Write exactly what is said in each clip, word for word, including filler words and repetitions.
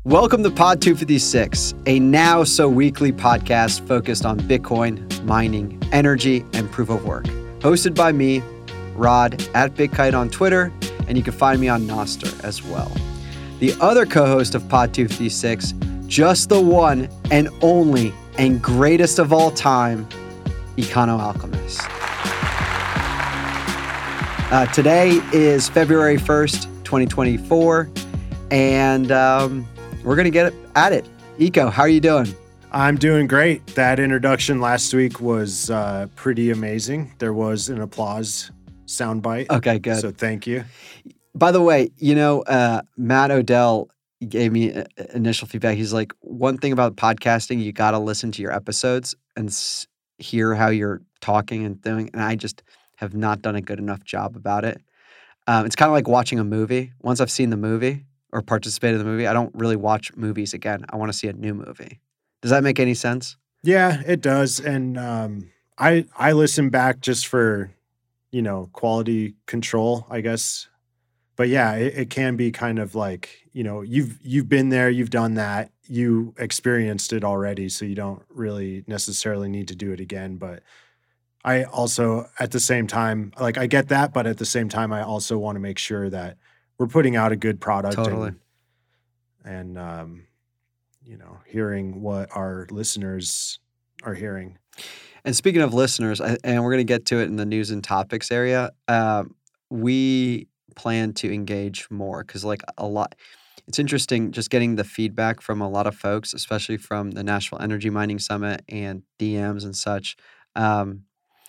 Welcome to Pod two fifty-six, a now so weekly podcast focused on Bitcoin, mining, energy, and proof of work. Hosted by me, Rod, at BitKite on Twitter, and you can find me on Nostr as well. The other co-host of Pod two fifty-six, just the one and only and greatest of all time, Econo Alchemist. Uh, today is February first, twenty twenty-four, and um, we're going to get at it. Eco, how are you doing? I'm doing great. That introduction last week was uh, pretty amazing. There was an applause soundbite. Okay, good. So thank you. By the way, you know, uh, Matt Odell gave me uh, initial feedback. He's like, one thing about podcasting, you got to listen to your episodes and s- hear how you're talking and doing. And I just have not done a good enough job about it. Um, it's kind of like watching a movie. Once I've seen the movie or participated in the movie, I don't really watch movies again. I want to see a new movie. Does that make any sense? Yeah, it does. And um, I I listen back just for, you know, quality control, I guess. But yeah, it, it can be kind of like, you know, you've you've been there, you've done that, you experienced it already, so you don't really necessarily need to do it again. But I also, at the same time, like I get that, but at the same time, I also want to make sure that we're putting out a good product. Totally. And, and um, you know, hearing what our listeners are hearing. And speaking of listeners, I, and we're going to get to it in the news and topics area, um, we plan to engage more because like a lot, it's interesting just getting the feedback from a lot of folks, especially from the Nashville Energy Mining Summit and D Ms and such. Um,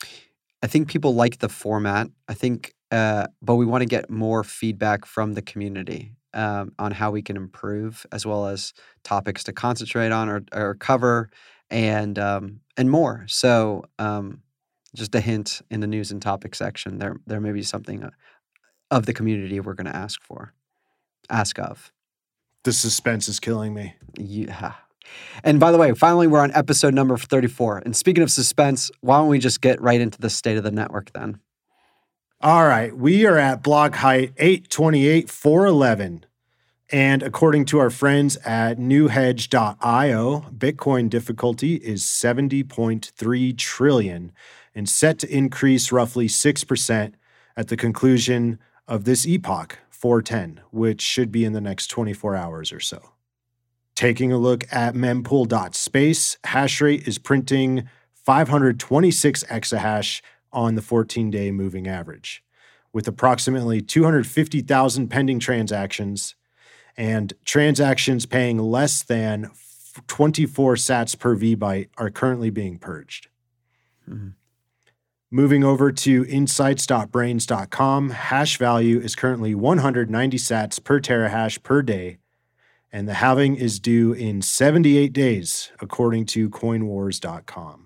I think people like the format. I think, uh, but we want to get more feedback from the community um, on how we can improve, as well as topics to concentrate on or, or cover, and um, and more. So, um, just a hint in the news and topics section, there there may be something uh, of the community we're going to ask for, ask of. The suspense is killing me. Yeah. And by the way, finally, we're on episode number thirty-four. And speaking of suspense, why don't we just get right into the state of the network then? All right. We are at block height eight twenty-eight four eleven. And according to our friends at new hedge dot io, Bitcoin difficulty is seventy point three trillion and set to increase roughly six percent at the conclusion of this epoch, four ten, which should be in the next twenty-four hours or so. Taking a look at mempool dot space, hash rate is printing five hundred twenty-six exahash on the fourteen-day moving average, with approximately two hundred fifty thousand pending transactions, and transactions paying less than twenty-four sats per V-byte are currently being purged. Mm-hmm. Moving over to insights dot brains dot com, hash value is currently one hundred ninety sats per terahash per day, and the halving is due in seventy-eight days, according to coin wars dot com.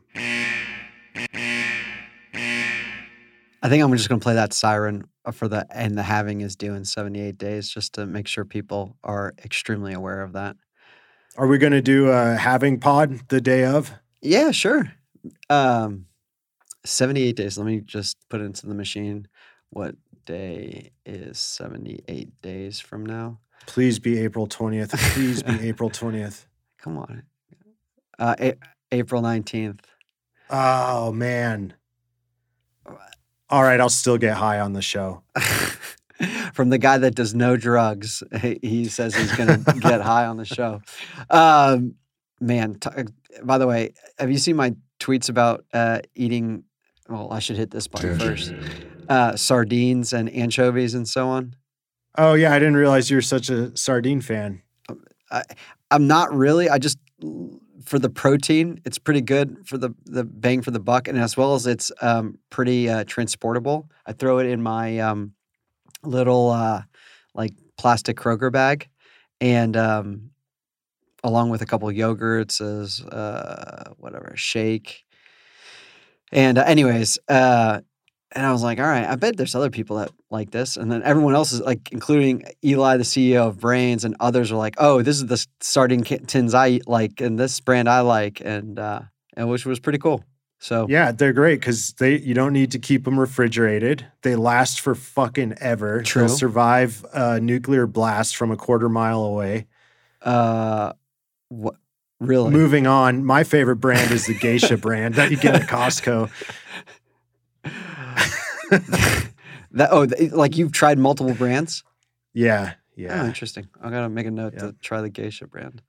I think I'm just going to play that siren for the, and the halving is due in seventy-eight days, just to make sure people are extremely aware of that. Are we going to do a halving pod the day of? Yeah, sure. Um, seventy-eight days. Let me just put it into the machine. What day is seventy-eight days from now? Please be April twentieth. Please be April twentieth. Come on. Uh, a- April nineteenth. Oh, man. All right, I'll still get high on the show. From the guy that does no drugs, he says he's going to get high on the show. Um, man, t- by the way, have you seen my tweets about uh, eating, well, I should hit this button first, uh, sardines and anchovies and so on? Oh, yeah, I didn't realize you were such a sardine fan. I, I'm not really. I just, for the protein, it's pretty good for the, the bang for the buck, and as well as it's um, pretty uh, transportable. I throw it in my um, little uh, like plastic Kroger bag, and um, along with a couple of yogurts as uh, whatever shake. And uh, anyways, uh, and I was like, all right, I bet there's other people that like this. And then everyone else is like, including Eli, the C E O of Brains, and others are like, oh, this is the sardine tins I like, and this brand I like, and uh, and which was pretty cool. So yeah, they're great because they you don't need to keep them refrigerated. They last for fucking ever. True. They'll survive a nuclear blast from a quarter mile away. Uh, what? Really? Moving on, my favorite brand is the Geisha brand that you get at Costco. that oh, th- like you've tried multiple brands? Yeah, Oh, yeah. interesting. I gotta make a note to Yep. try the Geisha brand.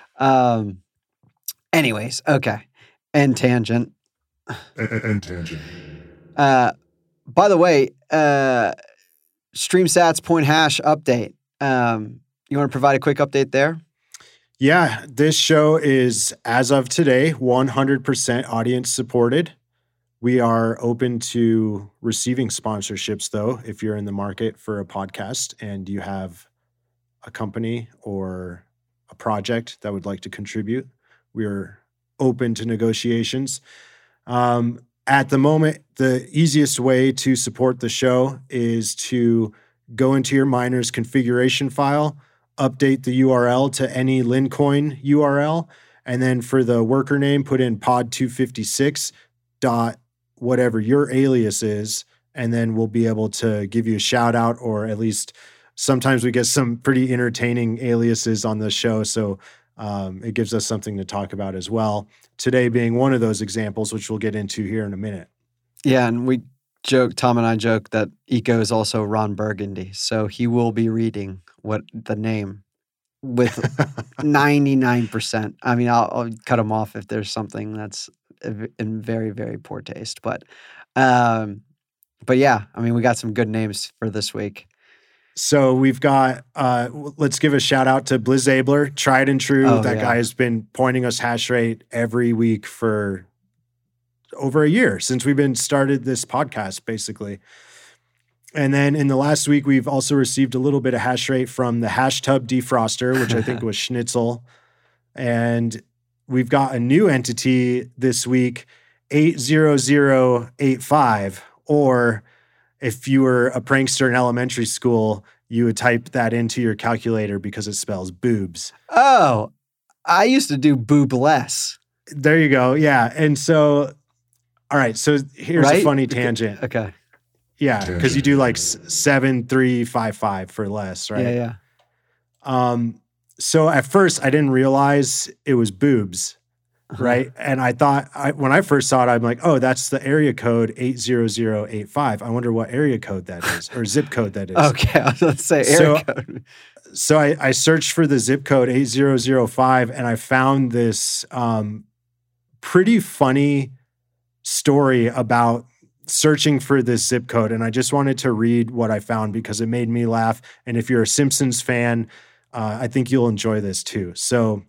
Um. Anyways, okay. And tangent. And, and tangent. Uh. By the way, uh, StreamSats point hash update. Um. You want to provide a quick update there? Yeah, this show is, as of today, one hundred percent audience supported. We are open to receiving sponsorships, though, if you're in the market for a podcast and you have a company or a project that would like to contribute. We're open to negotiations. Um, at the moment, the easiest way to support the show is to go into your miner's configuration file, update the U R L to any Lincoin U R L, and then for the worker name, put in pod two fifty-six dot whatever your alias is, and then we'll be able to give you a shout out, or at least sometimes we get some pretty entertaining aliases on the show. So um, it gives us something to talk about as well. Today being one of those examples, which we'll get into here in a minute. Yeah, and we joke, Tom and I joke that Eco is also Ron Burgundy, so he will be reading what the name with ninety-nine percent. I mean, I'll, I'll cut him off if there's something that's in very, very poor taste. But, um, but yeah, I mean, we got some good names for this week. So we've got, uh, let's give a shout out to Blizz Abler, tried and true. Oh, that yeah. guy has been pointing us hash rate every week for over a year since we've been started this podcast, basically. And then in the last week, we've also received a little bit of hash rate from the Hashtub Defroster, which I think was Schnitzel. And we've got a new entity this week, eight zero zero eight five, or if you were a prankster in elementary school, you would type that into your calculator because it spells boobs. Oh, I used to do boobless. There you go. Yeah. And so, all right. So here's Right? a funny tangent. Okay. Yeah. Because you do like s- seven, three, five, five for less, right? Yeah, yeah. Um, so at first I didn't realize it was boobs, Uh-huh. right? And I thought I, when I first saw it, I'm like, oh, that's the area code eight zero zero eight five. I wonder what area code that is or zip code that is. Okay, I was going to say area So- code. So I, I searched for the zip code eight zero zero five and I found this um, pretty funny story about searching for this zip code. And I just wanted to read what I found because it made me laugh. And if you're a Simpsons fan, uh, I think you'll enjoy this too. So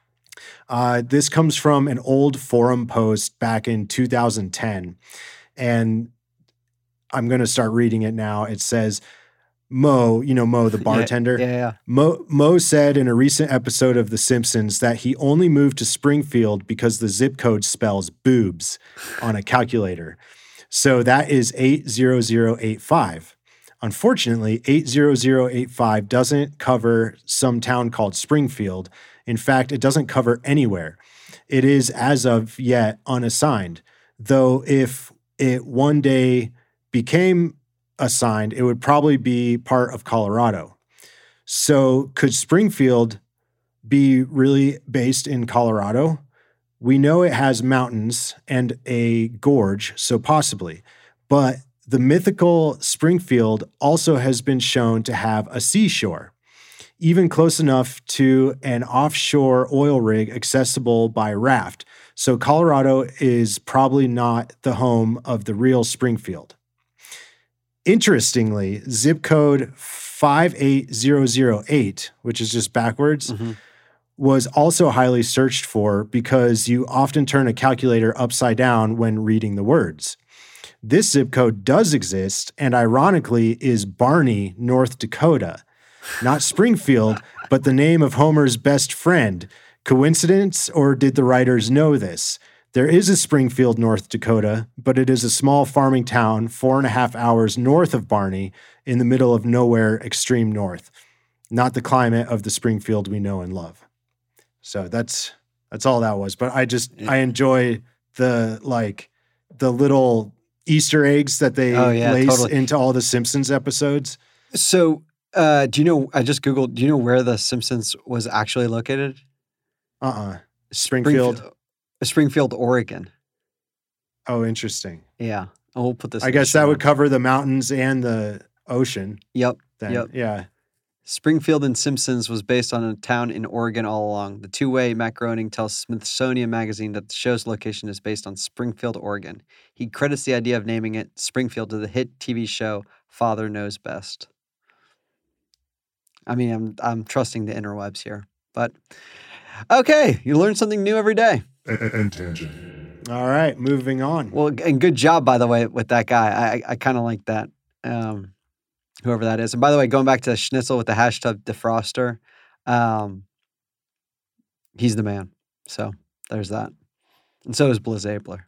uh, this comes from an old forum post back in two thousand ten. And I'm going to start reading it now. It says, Mo, you know, Mo, the bartender. Yeah, yeah, yeah. Mo, Mo said in a recent episode of The Simpsons that he only moved to Springfield because the zip code spells boobs on a calculator. So that is eight zero zero eight five. Unfortunately, eight zero zero eight five doesn't cover some town called Springfield. In fact, it doesn't cover anywhere. It is, as of yet, unassigned. Though if it one day became assigned, it would probably be part of Colorado. So could Springfield be really based in Colorado? We know it has mountains and a gorge, so possibly. But the mythical Springfield also has been shown to have a seashore, even close enough to an offshore oil rig accessible by raft. So Colorado is probably not the home of the real Springfield. Interestingly, zip code five eight zero zero eight, which is just backwards, Mhm. was also highly searched for because you often turn a calculator upside down when reading the words. This zip code does exist and ironically is Barney, North Dakota. Not Springfield, but the name of Homer's best friend. Coincidence, or did the writers know this? There is a Springfield, North Dakota, but it is a small farming town four and a half hours north of Barney in the middle of nowhere, extreme north. Not the climate of the Springfield we know and love. So that's that's all that was. But I just I enjoy the like the little Easter eggs that they Oh, yeah, lace totally. into all the Simpsons episodes. So Uh, do you know? I just googled. Do you know where The Simpsons was actually located? Uh-uh. Springfield. Springfield, Springfield, Oregon. Oh, interesting. Yeah, and we'll put this. I in the guess show that would notes. cover the mountains and the ocean. Yep. Then, Yep. yeah. Springfield and Simpsons was based on a town in Oregon all along. The two-way Matt Groening tells Smithsonian Magazine that the show's location is based on Springfield, Oregon. He credits the idea of naming it Springfield to the hit T V show Father Knows Best. I mean, I'm I'm trusting the interwebs here, but okay, you learn something new every day. And tangent. All right, moving on. Well, and good job, by the way, with that guy. I I, I kind of like that. Um, whoever that is. And by the way, going back to Schnitzel with the hashtag defroster, um, he's the man. So there's that. And so is Blizz Abler.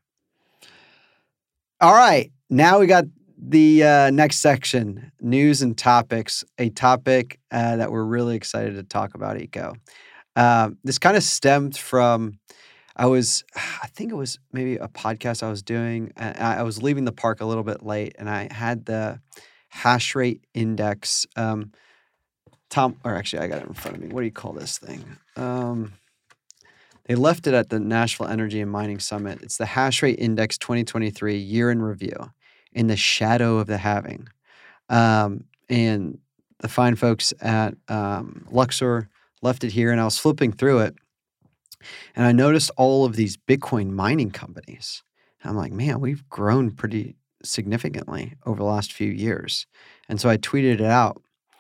All right. Now we got the uh, next section, news and topics, a topic uh, that we're really excited to talk about, Eco. Um, this kind of stemmed from, I was, I think it was maybe a podcast I was doing. I, I was leaving the park a little bit late and I had the hash rate index. Um, Tom, or actually, I got it in front of me. What do you call this thing? Um, they left it at the Nashville Energy and Mining Summit. It's the hash rate index twenty twenty-three year in review, in the shadow of the halving. Um, and the fine folks at um, Luxor left it here, and I was flipping through it, and I noticed all of these Bitcoin mining companies. And I'm like, man, we've grown pretty significantly over the last few years. And so I tweeted it out.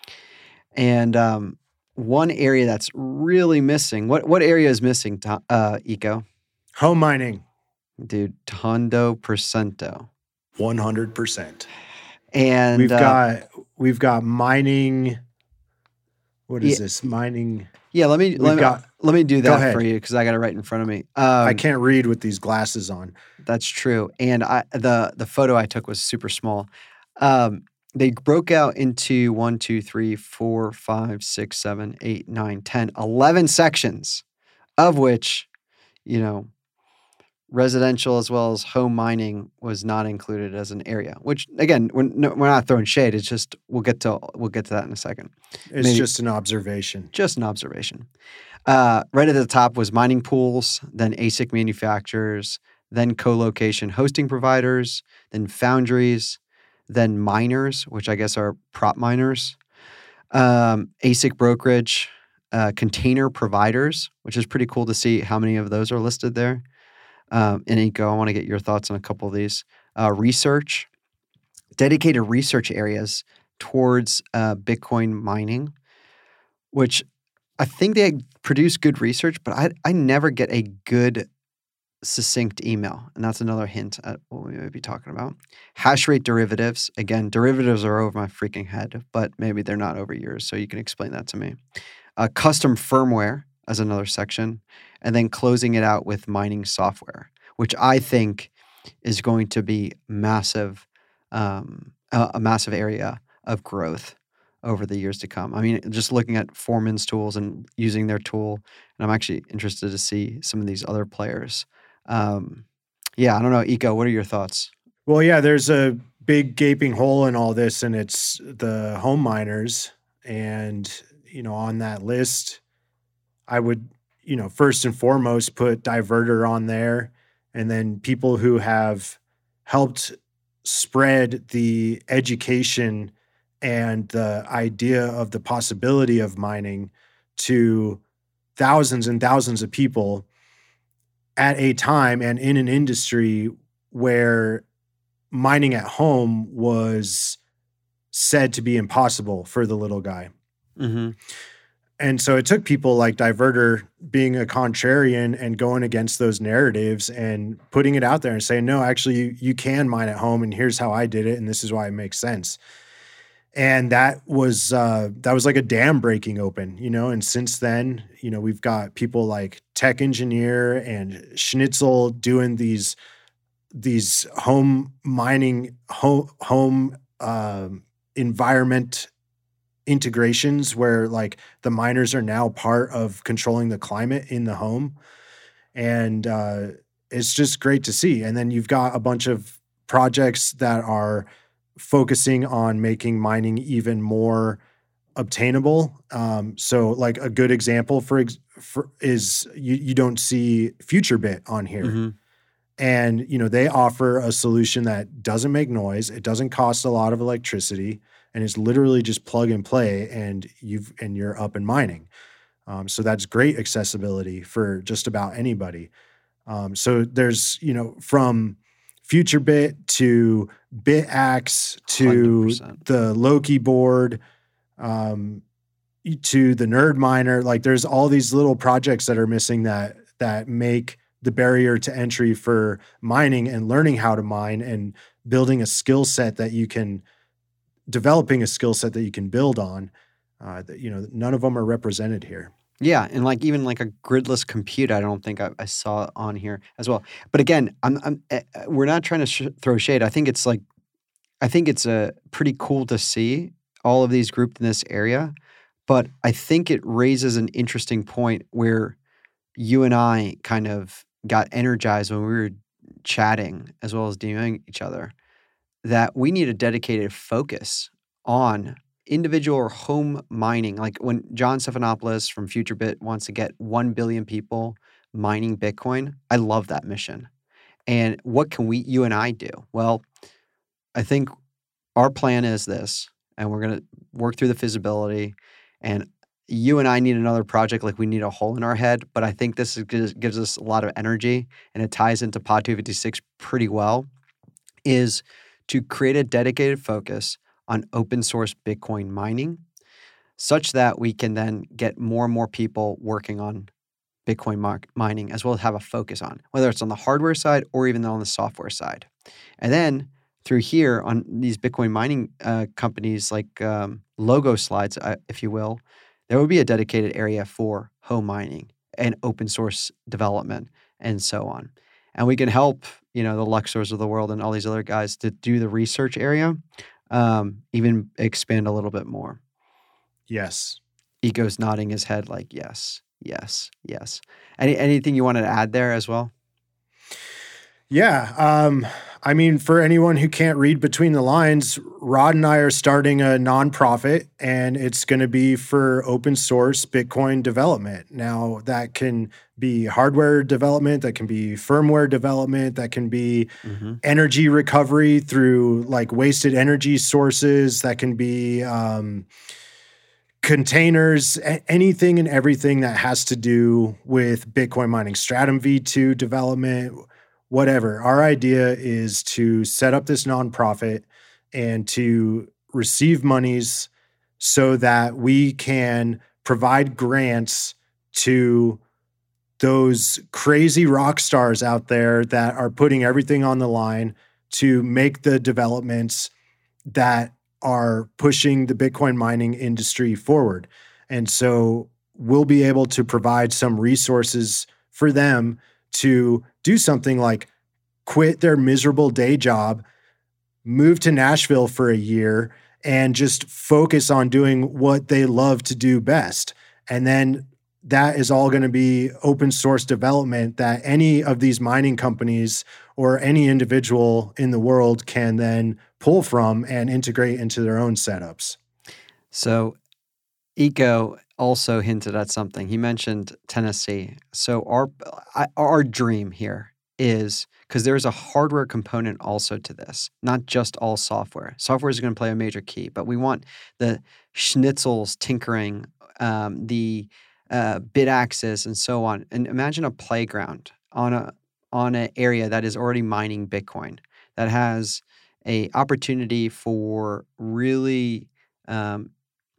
And um, one area that's really missing, what what area is missing, to, uh, Eco? Home mining. Dude, Tondo Percento. one hundred percent. And we've uh, got we've got mining. What is Yeah. this? Mining. yeah, let me We've let me, got- let me do Go that ahead. for you because I got it right in front of me. Um, I can't read with these glasses on. That's true. And I the the photo I took was super small. Um, they broke out into one, two, three, four, five, six, seven, eight, nine, ten, eleven sections, of which, you know, residential as well as home mining was not included as an area. Which again, we're no, we're not throwing shade. It's just we'll get to we'll get to that in a second. It's Maybe- just an observation. Just an observation. Uh, right at the top was mining pools, then A S I C manufacturers, then co-location hosting providers, then foundries, then miners, which I guess are prop miners, um, A S I C brokerage, uh, container providers, which is pretty cool to see how many of those are listed there. Um, and Eco, I want to get your thoughts on a couple of these. Uh, research, dedicated research areas towards uh, Bitcoin mining, which I think they produce good research, but I I never get a good succinct email. And that's another hint at what we may be talking about. Hash rate derivatives. Again, derivatives are over my freaking head, but maybe they're not over yours. So you can explain that to me. Uh, custom firmware as another section. And then closing it out with mining software, which I think is going to be massive, um, a, a massive area of growth over the years to come. I mean, just looking at Foreman's tools and using their tool, and I'm actually interested to see some of these other players. Um, yeah, I don't know, Eco, what are your thoughts? Well, yeah, there's a big gaping hole in all this, and it's the home miners. And, you know, on that list, I would, you know, first and foremost put Diverter on there, and then people who have helped spread the education and the idea of the possibility of mining to thousands and thousands of people at a time and in an industry where mining at home was said to be impossible for the little guy. Mm-hmm. And so it took people like Diverter being a contrarian and going against those narratives and putting it out there and saying, no, actually you, you can mine at home and here's how I did it. And this is why it makes sense. And that was, uh, that was like a dam breaking open, you know? And since then, you know, we've got people like Tech Engineer and Schnitzel doing these, these home mining, home, home, um, environment integrations where like the miners are now part of controlling the climate in the home. And uh, it's just great to see. And then you've got a bunch of projects that are focusing on making mining even more obtainable. Um, so like a good example for, ex- for is you, you don't see FutureBit on here. Mm-hmm. And, you know, they offer a solution that doesn't make noise. It doesn't cost a lot of electricity, and it's literally just plug and play, and you've, and you're up and mining. Um, so that's great accessibility for just about anybody. Um, so there's, you know, from FutureBit to BitAxe to one hundred percent. the Loki board, um, to the Nerd Miner, like there's all these little projects that are missing that, that make the barrier to entry for mining and learning how to mine and building a skill set that you can, developing a skill set that you can build on. Uh, that, you know, none of them are represented here. Yeah, and like even like a gridless compute, I don't think I, I saw on here as well. But again, I'm, I'm uh, we're not trying to sh- throw shade. I think it's like, I think it's a uh, pretty cool to see all of these grouped in this area. But I think it raises an interesting point where you and I kind of got energized when we were chatting as well as DMing each other, that we need a dedicated focus on individual or home mining. Like when John Stephanopoulos from FutureBit wants to get one billion people mining Bitcoin, I love that mission. And what can we, you and I do? Well, I think our plan is this, and we're going to work through the feasibility, and you and I need another project like we need a hole in our head, but I think this is, gives us a lot of energy, and it ties into Pod two fifty-six pretty well, is to create a dedicated focus on open source Bitcoin mining such that we can then get more and more people working on Bitcoin mark mining as well as have a focus on, whether it's on the hardware side or even on the software side. And then through here on these Bitcoin mining uh, companies like um, logo slides, uh, if you will, there would be a dedicated area for home mining and open source development and so on. And we can help, you know, the Luxors of the world and all these other guys to do the research area, um, even expand a little bit more. Yes. Eco's nodding his head like, yes, yes, yes. Any anything you wanted to add there as well? Yeah. Um, I mean, for anyone who can't read between the lines, Rod and I are starting a nonprofit, and it's going to be for open source Bitcoin development. Now, that can be hardware development, that can be firmware development, that can be mm-hmm. energy recovery through like wasted energy sources, that can be um, containers, a- anything and everything that has to do with Bitcoin mining, Stratum V two development, whatever. Our idea is to set up this nonprofit and to receive monies so that we can provide grants to those crazy rock stars out there that are putting everything on the line to make the developments that are pushing the Bitcoin mining industry forward. And so we'll be able to provide some resources for them to do something like quit their miserable day job, move to Nashville for a year, and just focus on doing what they love to do best. And then that is all going to be open source development that any of these mining companies or any individual in the world can then pull from and integrate into their own setups. So Eco also hinted at something. He mentioned Tennessee. So our our dream here is, because there's a hardware component also to this, not just all software. Software is going to play a major key, but we want the schnitzels tinkering, um, the uh, bit axis and so on. And imagine a playground on a on an area that is already mining Bitcoin, that has a opportunity for really um,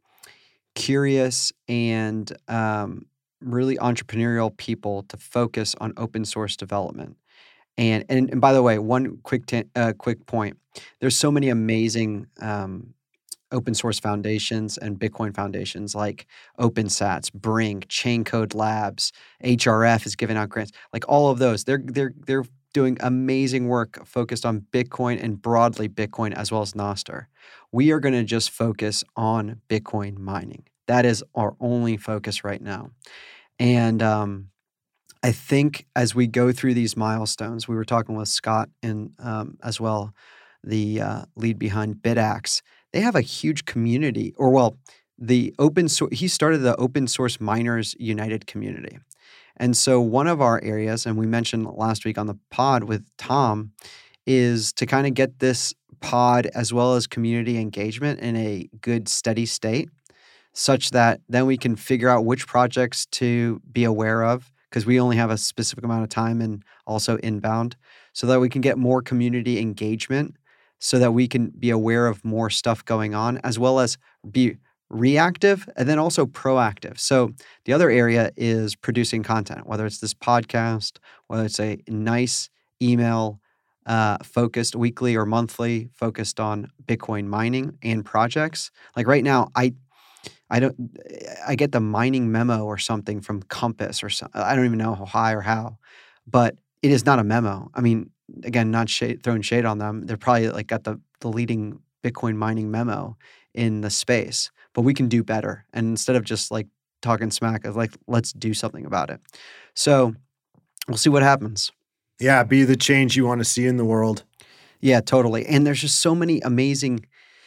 curious and um, really entrepreneurial people to focus on open source development. And and, and by the way, one quick t- uh, quick point: there's so many amazing um, open source foundations and Bitcoin foundations like OpenSats, Brink, Chaincode Labs, H R F is giving out grants. Like all of those, they're they're they're doing amazing work focused on Bitcoin and broadly Bitcoin as well as Nostr. We are going to just focus on Bitcoin mining. That is our only focus right now. And um, I think as we go through these milestones, we were talking with Scott and um, as well, the uh, lead behind BitAxe. They have a huge community, or well, the open source, he started the Open Source Miners United community. And so one of our areas, and we mentioned last week on the pod with Tom, is to kind of get this pod as well as community engagement in a good steady state, such that then we can figure out which projects to be aware of, because we only have a specific amount of time and also inbound, so that we can get more community engagement, so that we can be aware of more stuff going on, as well as be reactive and then also proactive. So the other area is producing content, whether it's this podcast, whether it's a nice email uh, focused weekly or monthly, focused on Bitcoin mining and projects. Like right now, I I don't I get the mining memo or something from Compass or something. I don't even know how high or how, but it is not a memo. I mean, again, not shade, throwing shade on them. They're probably like got the the leading Bitcoin mining memo in the space, but we can do better. And instead of just like talking smack, of like, let's do something about it. So we'll see what happens. Yeah, be the change you want to see in the world. Yeah, totally. And there's just so many amazing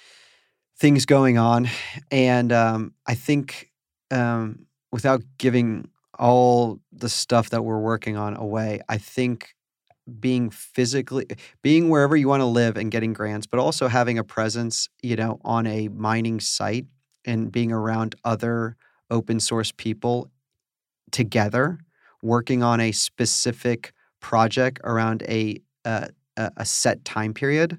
things going on. And um, I think um, without giving all the stuff that we're working on away, I think being physically, being wherever you want to live and getting grants, but also having a presence, you know, on a mining site and being around other open source people together, working on a specific project around a uh, a set time period,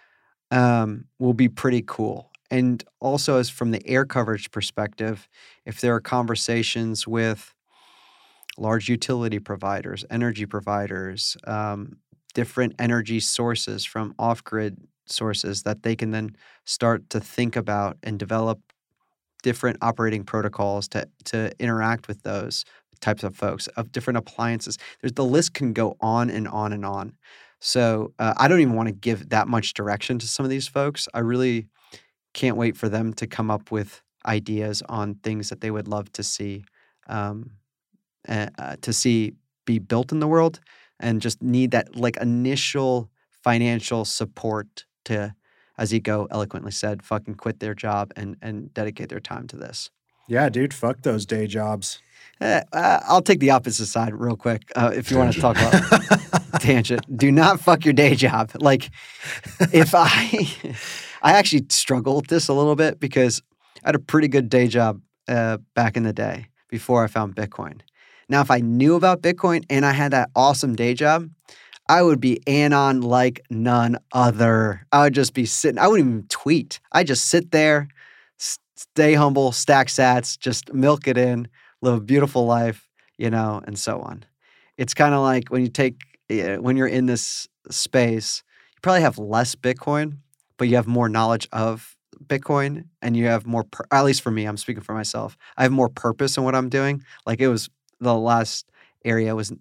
um, will be pretty cool. And also, as from the air coverage perspective, if there are conversations with large utility providers, energy providers, um, different energy sources from off-grid sources that they can then start to think about and develop different operating protocols to to interact with those types of folks, of different appliances. There's the list can go on and on and on. So uh, I don't even want to give that much direction to some of these folks. I really can't wait for them to come up with ideas on things that they would love to see um, uh, to see be built in the world, and just need that like initial financial support to, as Eco eloquently said, fucking quit their job and and dedicate their time to this. Yeah, dude, fuck those day jobs. Uh, uh, I'll take the opposite side real quick. Uh, if you want to talk about tangent, do not fuck your day job. Like, if I, I actually struggle with this a little bit because I had a pretty good day job uh, back in the day before I found Bitcoin. Now, if I knew about Bitcoin and I had that awesome day job, I would be anon like none other. I would just be sitting. I wouldn't even tweet. I just sit there, stay humble, stack sats, just milk it in, live a beautiful life, you know, and so on. It's kind of like when you take, when you're in this space, you probably have less Bitcoin, but you have more knowledge of Bitcoin, and you have more, pur- at least for me, I'm speaking for myself, I have more purpose in what I'm doing. Like it was, the last area was,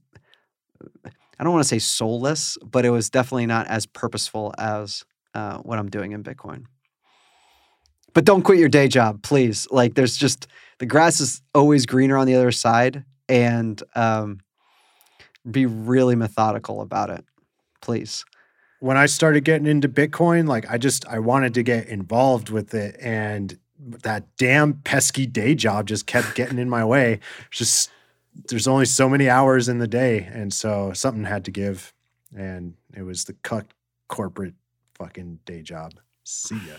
I don't want to say soulless, but it was definitely not as purposeful as uh, what I'm doing in Bitcoin. But don't quit your day job, please. Like there's just, the grass is always greener on the other side, and um, be really methodical about it, please. When I started getting into Bitcoin, like I just, I wanted to get involved with it, and that damn pesky day job just kept getting in my way. Just, there's only so many hours in the day, and so something had to give, and it was the cuck corporate fucking day job. See ya.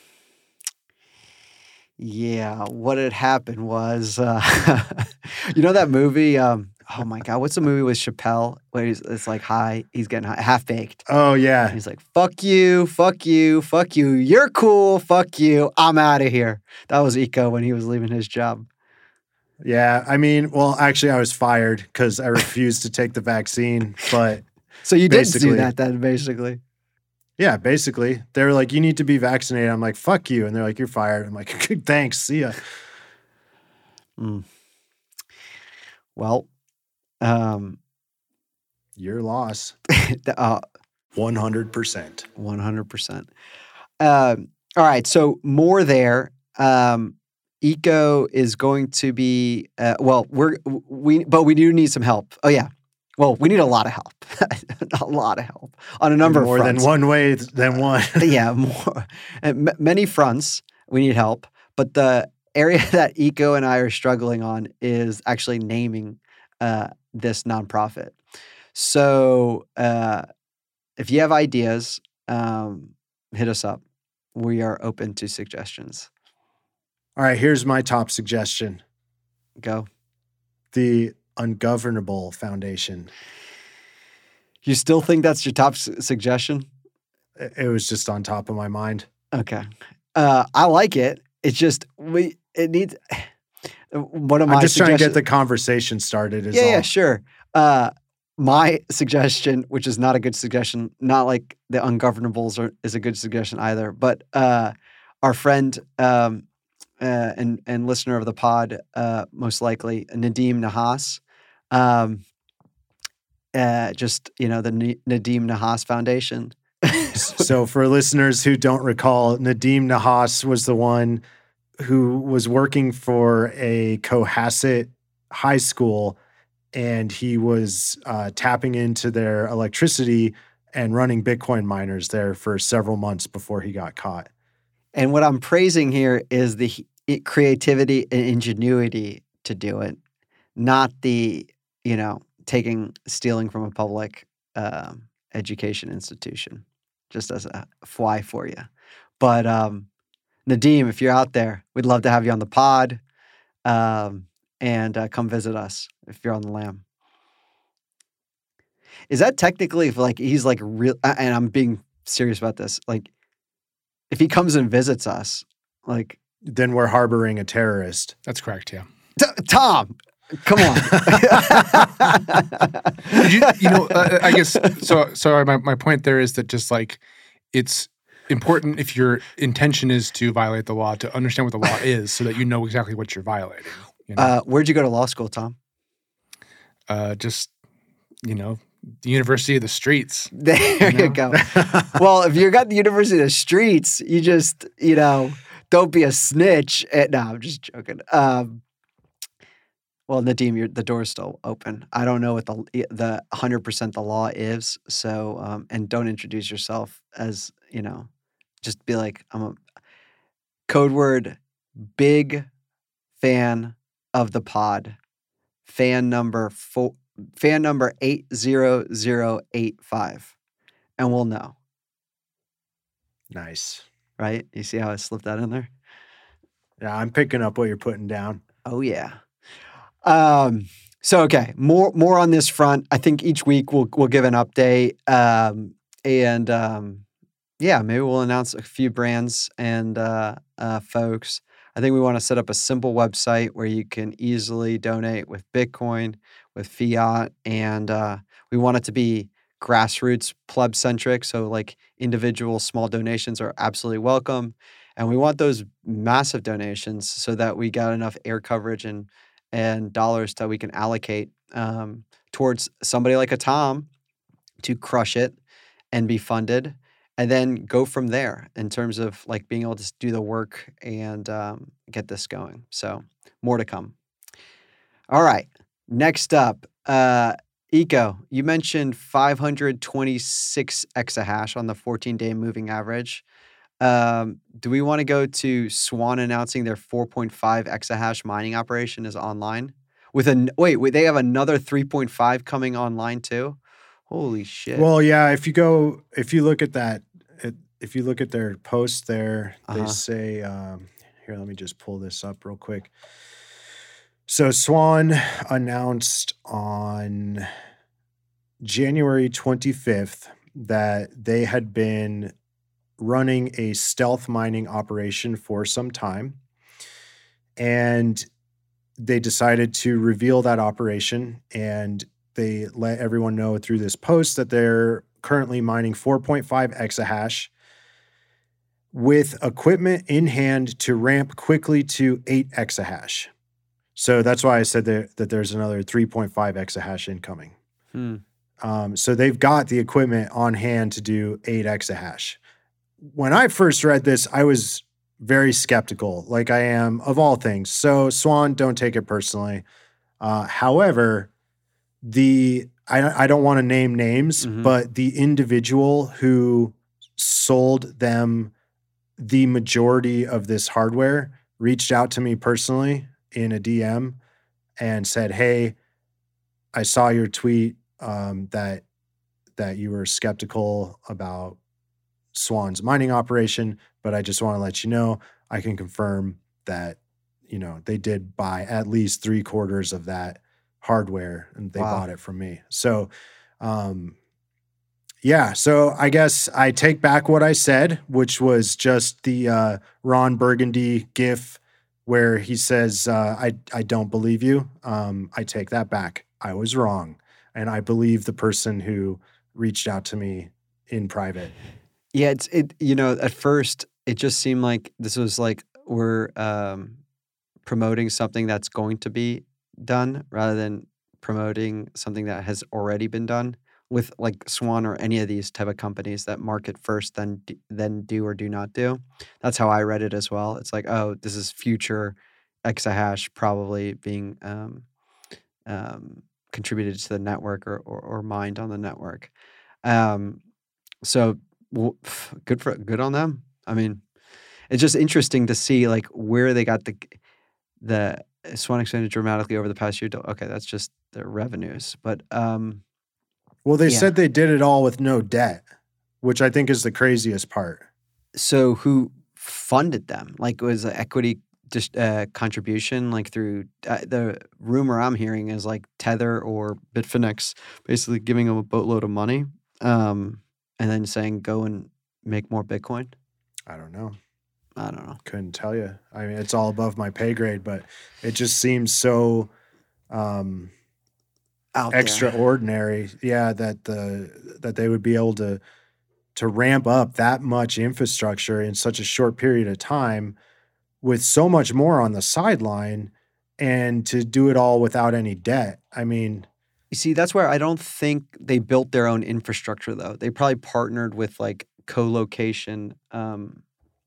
Yeah, what had happened was, uh, you know that movie, um, oh my God, what's the movie with Chappelle where he's, it's like, hi, he's getting high, half-baked. Oh, yeah. And he's like, fuck you, fuck you, fuck you, you're cool, fuck you, I'm out of here. That was Eco when he was leaving his job. Yeah, I mean, well, actually, I was fired because I refused to take the vaccine, but So you did do basically- that then, basically. yeah, basically, they were like, you need to be vaccinated. I'm like, fuck you. And they're like, you're fired. I'm like, thanks, see ya. Mm. Well, um, Your loss. uh, one hundred percent. one hundred percent. Um, all right, so more there. Um, Eco is going to be, uh, well, we're, we, but we do need some help. Oh, yeah. Well, we need a lot of help, a lot of help on a number More of fronts. than one way than one. Yeah, more, m- many fronts we need help. But the area that Eco and I are struggling on is actually naming uh, this nonprofit. So uh, if you have ideas, um, hit us up. We are open to suggestions. All right, here's my top suggestion. Go. The Ungovernable Foundation. You still think that's your top su- suggestion? It it was just on top of my mind. Okay. Uh, I like it. It's just, we, it needs, one of my I'm just trying to get suggestions- the conversation started. Is Yeah, all. yeah, sure. Uh, my suggestion, which is not a good suggestion, not like the Ungovernables are, is a good suggestion either, but uh, our friend um, uh, and and listener of the pod, uh, most likely Nadim Nahas, um, uh, just you know the N- Nadim Nahas Foundation. So for listeners who don't recall, Nadim Nahas was the one who was working for a Cohasset high school, and he was uh, tapping into their electricity and running Bitcoin miners there for several months before he got caught. And what I'm praising here is the h- creativity and ingenuity to do it, not the, you know, taking, stealing from a public um, education institution, just as a fly for you. But um, Nadim, if you're out there, we'd love to have you on the pod um, and uh, come visit us if you're on the lam. Is that technically if like he's like real, and I'm being serious about this, like if he comes and visits us, like Then we're harboring a terrorist. That's correct, yeah. T- Tom, come on. Did you, you know, uh, I guess, so So my, my point there is that just like, it's important if your intention is to violate the law, to understand what the law is so that you know exactly what you're violating. You know? Uh, where'd you go to law school, Tom? Uh, just, you know, the University of the Streets. There you You go. Well, if you got the University of the Streets, you just, you know, don't be a snitch. Eh, no, I'm just joking. Um, well, Nadim, you're, the door's still open. I don't know what the the one hundred percent the law is. So, um, and don't introduce yourself as, you know, just be like, I'm a code word, big fan of the pod. Fan number four, fan number eight zero zero eight five. And we'll know, Nice. right? You see how I slipped that in there? Yeah, I'm picking up what you're putting down. Oh yeah. Um, so okay, more more on this front. I think each week we'll we'll give an update. Um, and um, yeah, maybe we'll announce a few brands and uh, uh, folks. I think we want to set up a simple website where you can easily donate with Bitcoin, with fiat, and uh, we want it to be grassroots pleb centric. So like individual small donations are absolutely welcome. And we want those massive donations so that we got enough air coverage and and dollars that we can allocate um, towards somebody like a Tom to crush it and be funded, and then go from there in terms of like being able to do the work and um, get this going. So more to come. All right. Next up, uh, Eco, you mentioned five hundred twenty-six exahash on the fourteen-day moving average. Um, do we want to go to Swan announcing their four point five exahash mining operation is online? With a wait, wait, they have another three point five coming online too. Holy shit! Well, yeah, if you go, if you look at that, it, if you look at their post there, they Uh-huh. say, um, here, let me just pull this up real quick. So Swan announced on January twenty-fifth that they had been running a stealth mining operation for some time. And they decided to reveal that operation, and they let everyone know through this post that they're currently mining four point five exahash with equipment in hand to ramp quickly to eight exahash. So that's why I said that, that there's another three point five exahash incoming. Hmm. Um, so they've got the equipment on hand to do eight exahash. When I first read this, I was very skeptical, like I am of all things. So Swan, don't take it personally. Uh, however, the I, I don't want to name names, Mhm. but the individual who sold them the majority of this hardware reached out to me personally in a D M and said, "Hey, I saw your tweet um, that that you were skeptical about Swan's mining operation, but I just want to let you know I can confirm that you know they did buy at least three quarters of that hardware and they Wow. bought it from me." So, um, yeah. So I guess I take back what I said, which was just the uh, Ron Burgundy gif where he says, uh, "I I don't believe you." Um, I take that back. I was wrong, and I believe the person who reached out to me in private. Yeah, it's it. You know, at first it just seemed like this was like we're um, promoting something that's going to be done rather than promoting something that has already been done with like Swan or any of these type of companies that market first, then d- then do or do not do. That's how I read it as well. It's like, oh, this is future exahash probably being um, um, contributed to the network or, or or mined on the network. Um, so w- good for good on them. I mean, it's just interesting to see like where they got the the Swan expanded dramatically over the past year. Okay, that's just their revenues, but um, Well, they Yeah. said they did it all with no debt, which I think is the craziest part. so who funded them? Like, was the equity just uh, contribution like through uh, the rumor I'm hearing is like Tether or Bitfinex basically giving them a boatload of money, um, and then saying go and make more Bitcoin. I don't know. I don't know. Couldn't tell you. I mean, it's all above my pay grade, but it just seems so um, Out there. extraordinary. Yeah, that the that they would be able to to ramp up that much infrastructure in such a short period of time with so much more on the sideline and to do it all without any debt. I mean, You see, that's where I don't think they built their own infrastructure, though. They probably partnered with like co-location um,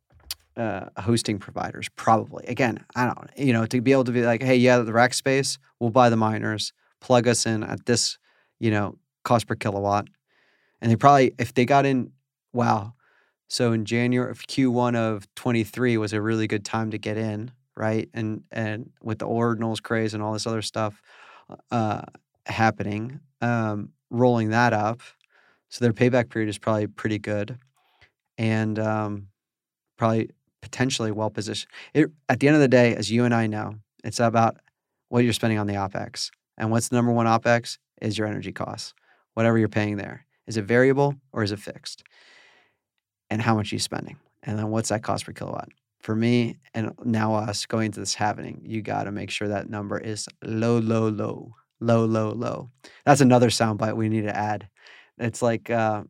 uh, hosting providers, probably. Again, I don't, you know, to be able to be like, hey, yeah, the rack space, we'll buy the miners, plug us in at this, you know, cost per kilowatt. And they probably, if they got in, wow. So in January of Q one of twenty-three was a really good time to get in, right? And and with the ordinals craze and all this other stuff uh, happening, um, rolling that up. So their payback period is probably pretty good and um, probably potentially well positioned. It, at the end of the day, as you and I know, it's about what you're spending on the OpEx. And what's the number one OpEx is your energy costs, whatever you're paying there. Is it variable or is it fixed? And how much are you spending? And then what's that cost per kilowatt? For me, and now us going into this happening, you got to make sure that number is low, low, low, low, low, low. That's another soundbite we need to add. It's like, uh,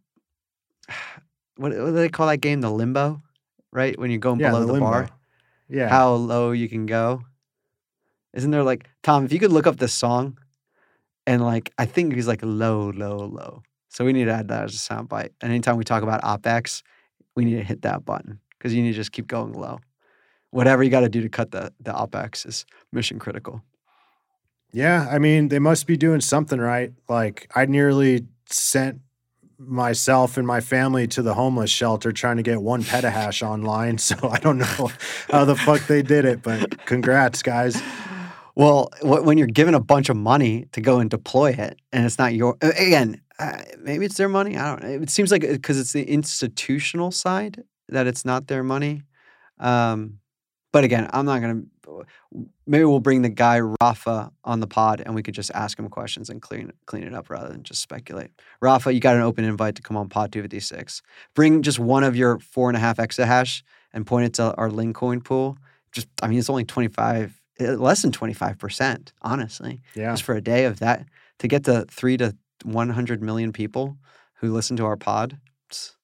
what, what do they call that game? The limbo, right? When you're going yeah, below the the, limbo. bar, Yeah. how low you can go. Isn't there like, Tom, if you could look up this song and like, I think he's like low, low, low. So we need to add that as a soundbite. And anytime we talk about OpEx, we need to hit that button because you need to just keep going low. Whatever you got to do to cut the, the OpEx is mission critical. Yeah, I mean, they must be doing something right. Like, I nearly sent myself and my family to the homeless shelter trying to get one petahash online. So I don't know how the fuck they did it, but congrats, guys. Well, wh- when you're given a bunch of money to go and deploy it, and it's not your, again, uh, maybe it's their money. I don't know. It seems like because it's the institutional side that it's not their money. Um, but again, I'm not going to, maybe we'll bring the guy Rafa on the pod and we could just ask him questions and clean, clean it up rather than just speculate. Rafa, you got an open invite to come on Pod two fifty-six. Bring just one of your four and a half exahash and point it to our Lincoin pool. Just, I mean, it's only twenty-five, less than twenty-five percent, honestly. Yeah. Just for a day of that, to get to three to one hundred million people who listen to our pod, it's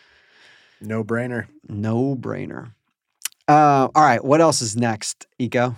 No brainer. no brainer. Uh, all right, what else is next, Eco?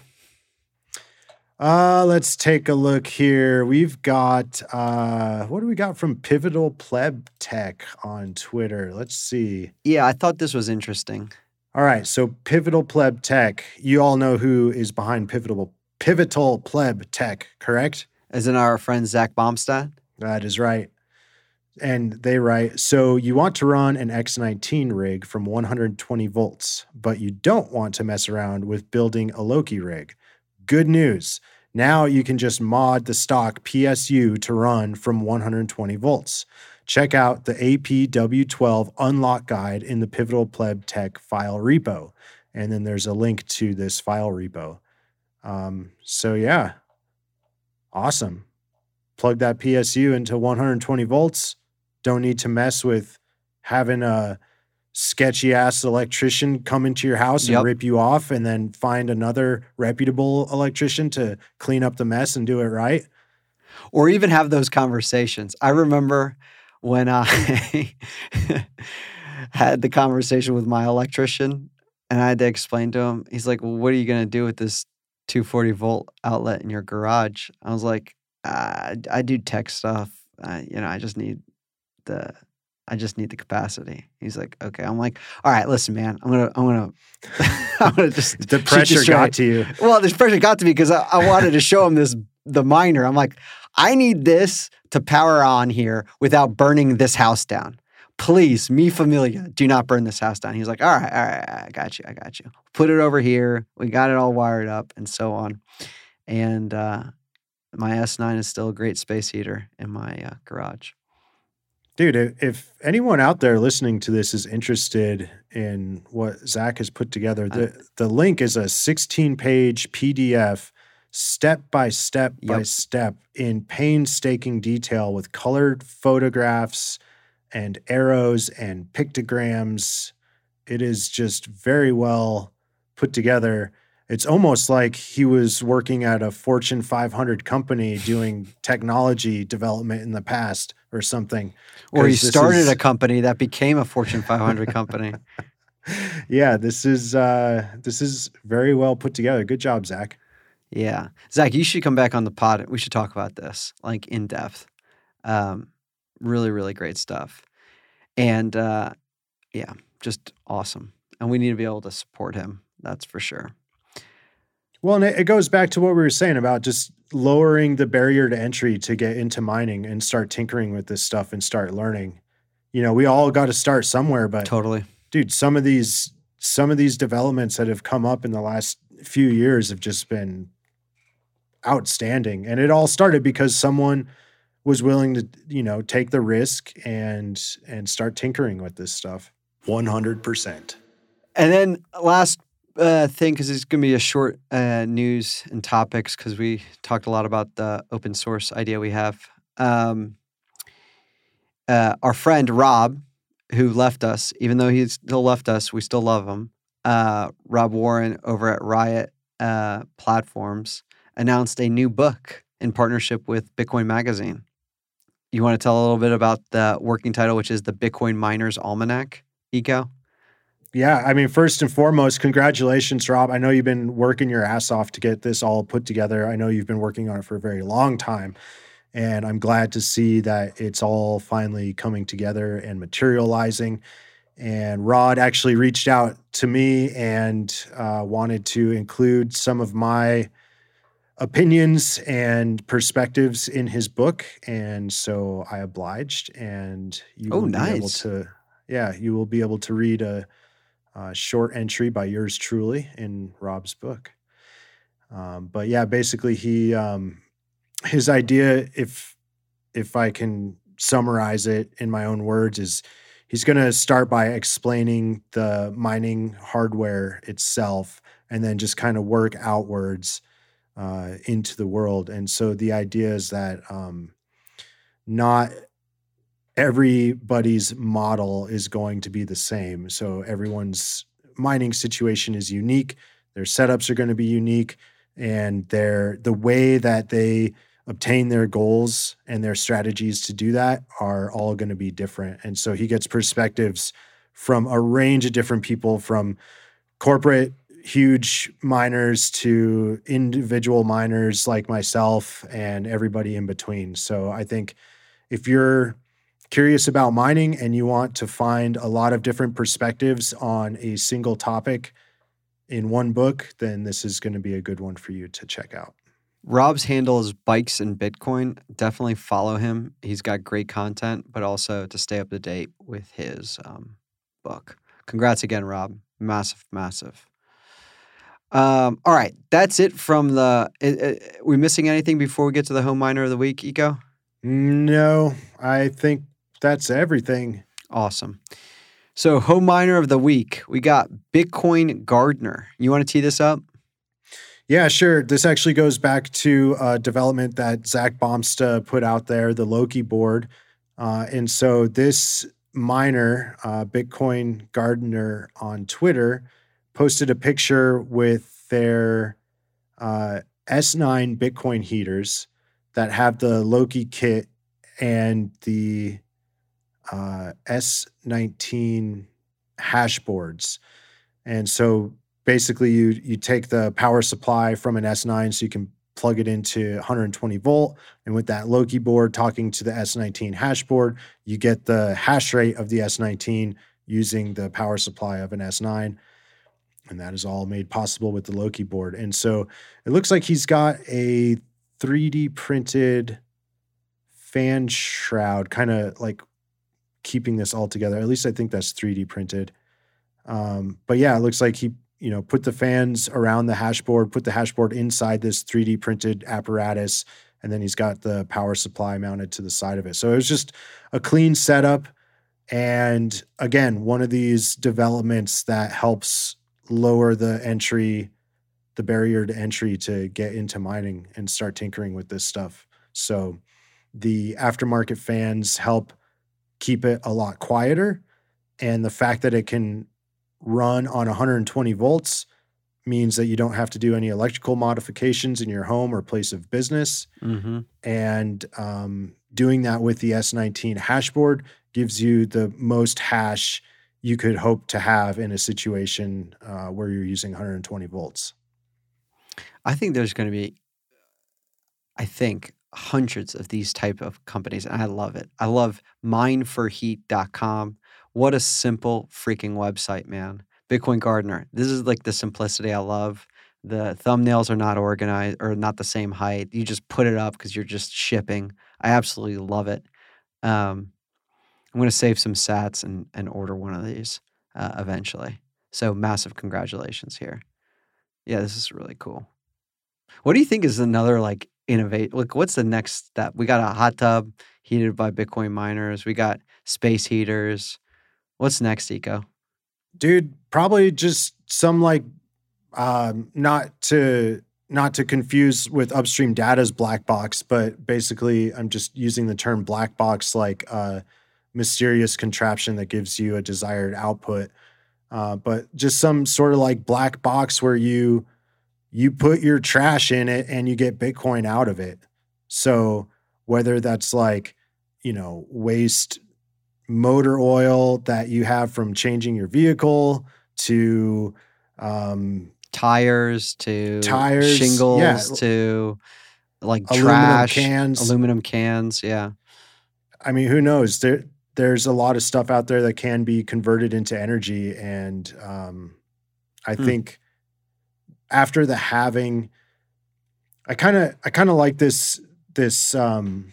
Uh, let's take a look here. We've got, uh, what do we got from Pivotal Pleb Tech on Twitter? Let's see. Yeah, I thought this was interesting. All right, so Pivotal Pleb Tech. You all know who is behind Pivotal Pivotal Pleb Tech, correct? Isn't our friend Zach Baumstadt? That is right. And they write, so you want to run an X nineteen rig from one hundred twenty volts, but you don't want to mess around with building a Loki rig. Good news. Now you can just mod the stock P S U to run from one hundred twenty volts. Check out the A P W twelve unlock guide in the Pivotal Pleb Tech file repo. And then there's a link to this file repo. Um, so yeah, awesome. Plug that P S U into one hundred twenty volts. Don't need to mess with having a sketchy ass electrician come into your house and Yep. rip you off and then find another reputable electrician to clean up the mess and do it right. Or even have those conversations. I remember when I had the conversation with my electrician and I had to explain to him, he's like, well, what are you going to do with this two forty volt outlet in your garage? I was like, uh, I do tech stuff. Uh, you know, I just need the, I just need the capacity. He's like, okay. I'm like, all right, listen, man, I'm going to, I'm going to, I'm going to just. The shoot you pressure straight. got to you. Well, this pressure got to me because I, I wanted to show him this, the miner. I'm like, I need this to power on here without burning this house down. Please, mi familia, do not burn this house down. He's like, all right, all right, I got you, I got you. Put it over here. We got it all wired up and so on. And uh, my S nine is still a great space heater in my uh, garage. Dude, if, if anyone out there listening to this is interested in what Zach has put together, the, the link is a sixteen page P D F, step by step by Yep. step in painstaking detail with colored photographs and arrows and pictograms. It is just very well put together. It's almost like he was working at a Fortune five hundred company doing technology development in the past or something. Or he 'Cause this started is- a company that became a Fortune five hundred company. Yeah, this is uh, this is very well put together. Good job, Zach. Yeah. Zach, you should come back on the pod. We should talk about this, like in depth. Um, really, really great stuff. And uh, yeah, just awesome. And we need to be able to support him. That's for sure. Well, and it, it goes back to what we were saying about just lowering the barrier to entry to get into mining and start tinkering with this stuff and start learning. You know, we all got to start somewhere, but Totally. dude, some of these some of these developments that have come up in the last few years have just been outstanding. And it all started because someone was willing to, you know, take the risk and and start tinkering with this stuff. one hundred percent. And then last uh, thing, because it's going to be a short uh, news and topics, because we talked a lot about the open source idea we have. Um, uh, our friend Rob, who left us, even though he still left us, we still love him. Uh, Rob Warren over at Riot uh, Platforms announced a new book in partnership with Bitcoin Magazine. You want to tell a little bit about the working title, which is the Bitcoin Miners Almanac, Eco? Yeah, I mean, first and foremost, congratulations, Rob. I know you've been working your ass off to get this all put together. I know you've been working on it for a very long time, and I'm glad to see that it's all finally coming together and materializing. And Rod actually reached out to me and uh, wanted to include some of my opinions and perspectives in his book, and so I obliged. And you Oh, will be able nice. to, yeah, you will be able to read a, a short entry by yours truly in Rob's book. Um, but yeah, basically, he um, his idea, if if I can summarize it in my own words, is he's going to start by explaining the mining hardware itself, and then just kind of work outwards uh, into the world. And so the idea is that um, not everybody's model is going to be the same. So everyone's mining situation is unique. Their setups are going to be unique, and their the way that they obtain their goals and their strategies to do that are all going to be different. And so he gets perspectives from a range of different people, from corporate huge miners to individual miners like myself and everybody in between. So I think if you're curious about mining and you want to find a lot of different perspectives on a single topic in one book, then this is going to be a good one for you to check out. Rob's handle is Bikes and Bitcoin. Definitely follow him. He's got great content, but also to stay up to date with his um, book. Congrats again, Rob. Massive, massive. Um, all right, that's it from the. Uh, uh, we missing anything before we get to the home miner of the week, Eco? No, I think that's everything. Awesome. So, home miner of the week, we got Bitcoin Gardener. You want to tee this up? Yeah, sure. This actually goes back to a development that Zach Bomsta put out there, the Loki board. Uh, and so this miner, uh, Bitcoin Gardener on Twitter, posted a picture with their uh, S nine Bitcoin heaters that have the Loki kit and the uh, S nineteen hash boards. And so basically you you take the power supply from an S nine so you can plug it into one hundred twenty volt. And with that Loki board talking to the S nineteen hash board, you get the hash rate of the S nineteen using the power supply of an S nine. And that is all made possible with the Loki board. And so it looks like he's got a three D printed fan shroud, kind of like keeping this all together. At least I think that's three D printed. Um, but yeah, it looks like he, you know, put the fans around the hash board, put the hash board inside this three D printed apparatus, and then he's got the power supply mounted to the side of it. So it was just a clean setup. And again, one of these developments that helps lower the entry, the barrier to entry to get into mining and start tinkering with this stuff. So the aftermarket fans help keep it a lot quieter. And the fact that it can run on one hundred twenty volts means that you don't have to do any electrical modifications in your home or place of business. Mm-hmm. And um, doing that with the S nineteen hash board gives you the most hash you could hope to have in a situation uh, where you're using one hundred twenty volts. I think there's going to be, I think, hundreds of these type of companies, and I love it. I love mine for heat dot com. What a simple freaking website, man. Bitcoin Gardener. This is like the simplicity I love. The thumbnails are not organized or not the same height. You just put it up because you're just shipping. I absolutely love it. Um, I'm going to save some sats and, and order one of these uh, eventually. So massive congratulations here. Yeah, this is really cool. What do you think is another like innovate? Like, what's the next step? We got a hot tub heated by Bitcoin miners. We got space heaters. What's next, Eco? Dude, probably just some like um, not to not to confuse with Upstream Data's black box, but basically I'm just using the term black box like a mysterious contraption that gives you a desired output. Uh, but just some sort of like black box where you you put your trash in it and you get Bitcoin out of it. So whether that's like, you know, waste motor oil that you have from changing your vehicle to um, tires, to tires, shingles, yeah. to like aluminum trash, cans, aluminum cans. Yeah. I mean, who knows? There, there's a lot of stuff out there that can be converted into energy. And um, I hmm. think after the halving, I kind of, I kind of like this, this, um,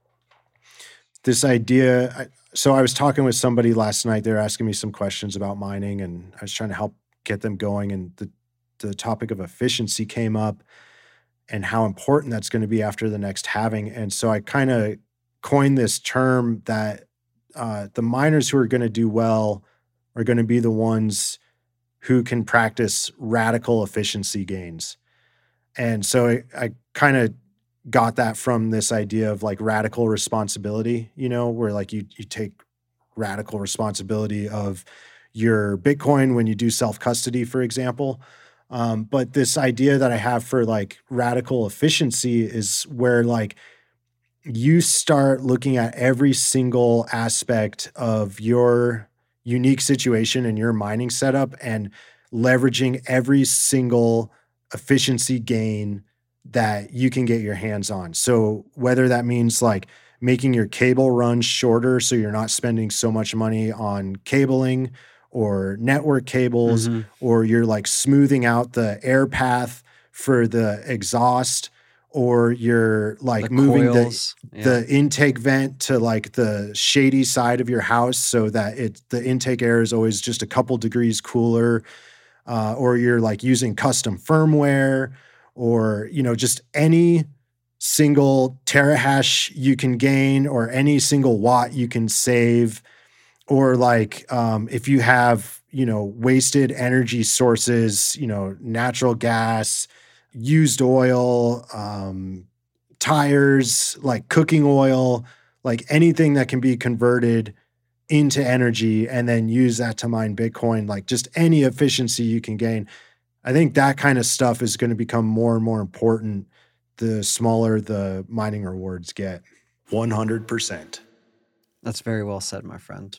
this idea. I, so I was talking with somebody last night. They were asking me some questions about mining and I was trying to help get them going. And the, the topic of efficiency came up and how important that's going to be after the next halving. And so I kind of coined this term that uh, the miners who are going to do well are going to be the ones who can practice radical efficiency gains. And so I, I kind of got that from this idea of like radical responsibility, you know, where like you you take radical responsibility of your Bitcoin when you do self-custody, for example. Um, but this idea that I have for like radical efficiency is where like you start looking at every single aspect of your unique situation and your mining setup and leveraging every single efficiency gain that you can get your hands on. So whether that means like making your cable run shorter so you're not spending so much money on cabling or network cables, mm-hmm. or you're like smoothing out the air path for the exhaust, or you're like The moving coils, the yeah. the intake vent to like the shady side of your house so that it the intake air is always just a couple degrees cooler, uh, or you're like using custom firmware, or you know just any single terahash you can gain or any single watt you can save, or like um, if you have you know wasted energy sources, you know natural gas, used oil, um, tires, like cooking oil, like anything that can be converted into energy and then use that to mine Bitcoin, like just any efficiency you can gain. I think that kind of stuff is going to become more and more important the smaller the mining rewards get. one hundred percent. That's very well said, my friend.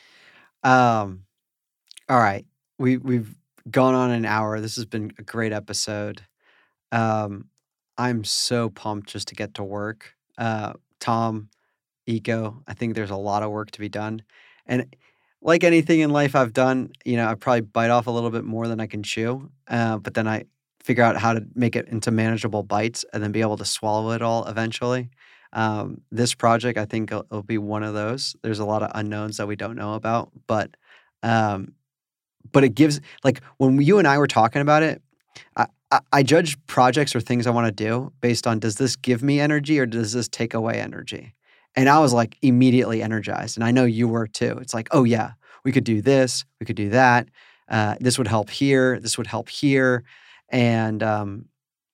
Um, all right. We we've gone on an hour. This has been a great episode. Um, I'm so pumped just to get to work. Uh, Tom, Eco, I think there's a lot of work to be done. And like anything in life I've done, you know, I probably bite off a little bit more than I can chew. Uh, but then I figure out how to make it into manageable bites and then be able to swallow it all eventually. Um, this project, I think, will, will be one of those. There's a lot of unknowns that we don't know about, but um, but it gives, like, when you and I were talking about it, I, I, I judge projects or things I want to do based on, does this give me energy or does this take away energy? And I was like immediately energized. And I know you were too. It's like, oh yeah, we could do this, we could do that. Uh, this would help here, this would help here. And um,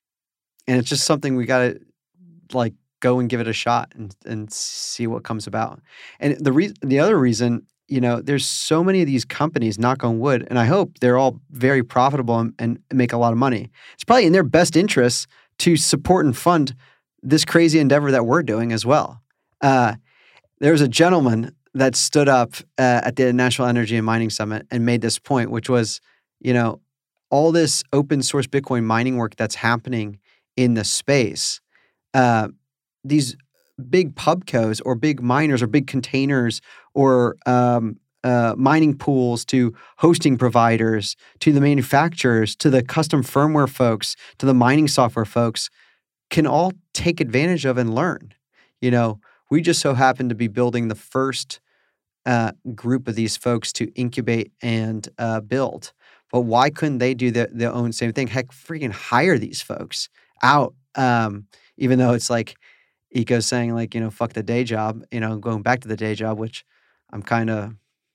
and it's just something we got to like go and give it a shot and and see what comes about. And the reason, the other reason, you know, there's so many of these companies, knock on wood, and I hope they're all very profitable and, and make a lot of money. It's probably in their best interests to support and fund this crazy endeavor that we're doing as well. Uh, there was a gentleman that stood up uh, at the National Energy and Mining Summit and made this point, which was, you know, all this open source Bitcoin mining work that's happening in the space, uh, these big pubcos or big miners or big containers or um, uh, mining pools to hosting providers, to the manufacturers, to the custom firmware folks, to the mining software folks, can all take advantage of and learn. You know, we just so happen to be building the first uh, group of these folks to incubate and uh, build. But why couldn't they do their, their own same thing? Heck, freaking hire these folks out. Um, even though it's like Eco's saying, like, you know, fuck the day job, you know, going back to the day job, which I'm kind of,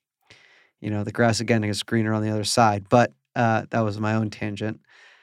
you know, the grass again is greener on the other side. But uh, that was my own tangent.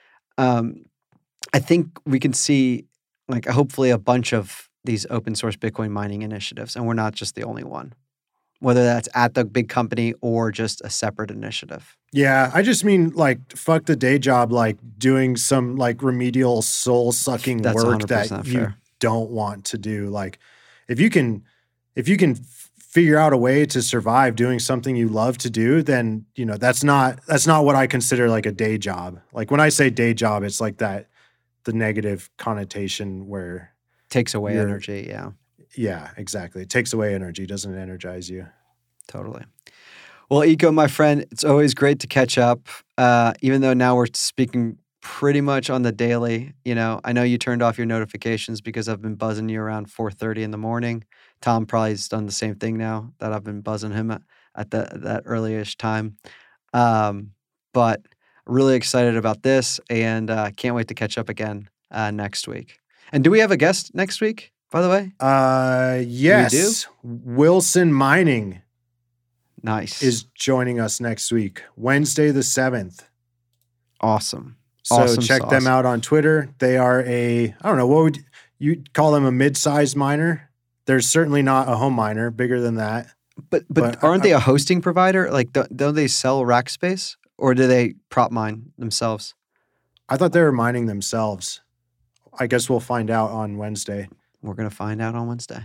Um, I think we can see, like, hopefully a bunch of these open source Bitcoin mining initiatives, and we're not just the only one, whether that's at the big company or just a separate initiative. Yeah, I just mean like fuck the day job, like doing some like remedial soul sucking That's work that one hundred percent you fair. don't want to do. Like if you can, if you can f- figure out a way to survive doing something you love to do, then you know that's not that's not what I consider like a day job. Like when I say day job, it's like that the negative connotation where Takes away You're- energy. Yeah, yeah, exactly. It takes away energy, doesn't energize you. totally. Well, Eco, my friend, it's always great to catch up. Uh, even though now we're speaking pretty much on the daily. You know, I know you turned off your notifications because I've been buzzing you around four thirty in the morning. Tom probably has done the same thing now that I've been buzzing him at, at the, that early-ish time. Um, but really excited about this and uh, can't wait to catch up again uh, next week. And do we have a guest next week, by the way? Uh, yes, Wilson Mining Nice. is joining us next week, Wednesday the seventh. awesome. So Awesome check sauce. them out on Twitter. They are a, I don't know, what would you call them, a mid-sized miner? They're certainly not a home miner, bigger than that. But, but but aren't I- they a hosting provider? Like, don't, don't they sell rack space? Or do they prop mine themselves? I thought they were mining themselves. I guess we'll find out on Wednesday. We're going to find out on Wednesday.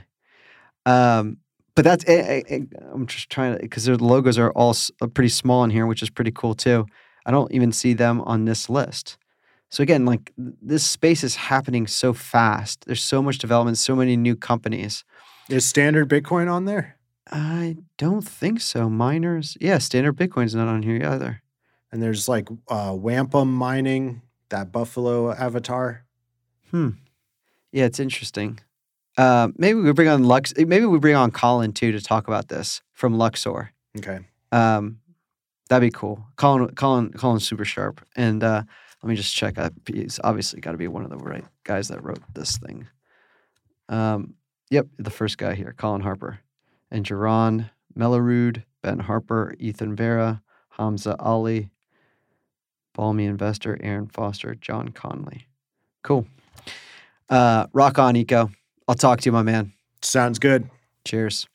Um, but that's, I, I, I'm just trying to, because their logos are all s- uh, pretty small in here, which is pretty cool too. I don't even see them on this list. So again, like th- this space is happening so fast. There's so much development, so many new companies. Is Standard Bitcoin on there? I don't think so. Miners, yeah, Standard Bitcoin's not on here either. And there's like uh, Wampum Mining, that Buffalo avatar. Hmm. Yeah, it's interesting. Uh, maybe we bring on Lux. Maybe we bring on Colin too to talk about this from Luxor. Okay. Um, that'd be cool. Colin, Colin, Colin's super sharp. And uh, let me just check. Uh, he's obviously got to be one of the right guys that wrote this thing. Um, yep, the first guy here, Colin Harper, and Jerron Mellerud, Ben Harper, Ethan Vera, Hamza Ali, Balmy Investor, Aaron Foster, John Conley. Cool. Uh, rock on, Eco. I'll talk to you, my man. Sounds good. Cheers.